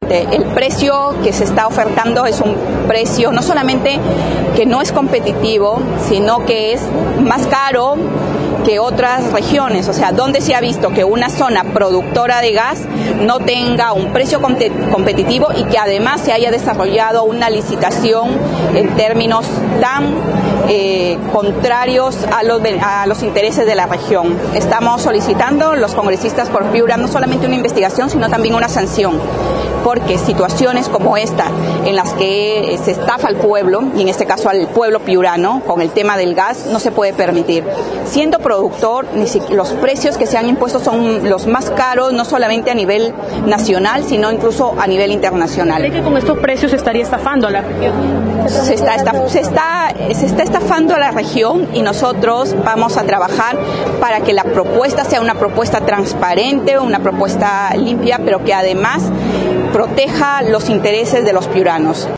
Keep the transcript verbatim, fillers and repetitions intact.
El precio que se está ofertando es un precio no solamente que no es competitivo, sino que es más caro que otras regiones. O sea, donde se ha visto que una zona productora de gas no tenga un precio competitivo y que además se haya desarrollado una licitación en términos tan eh, contrarios a los, a los intereses de la región. Estamos solicitando los congresistas por Piura no solamente una investigación, sino también una sanción, porque situaciones como esta, en las que se estafa al pueblo, y en este caso al pueblo piurano, con el tema del gas, no se puede permitir. Siendo productor, los precios que se han impuesto son los más caros, no solamente a nivel nacional, sino incluso a nivel internacional. ¿Cree que con estos precios se estaría estafando a la región? Se está, está, se, está, se está estafando a la región, y nosotros vamos a trabajar para que la propuesta sea una propuesta transparente, una propuesta limpia, pero que además proteja los intereses de los piuranos.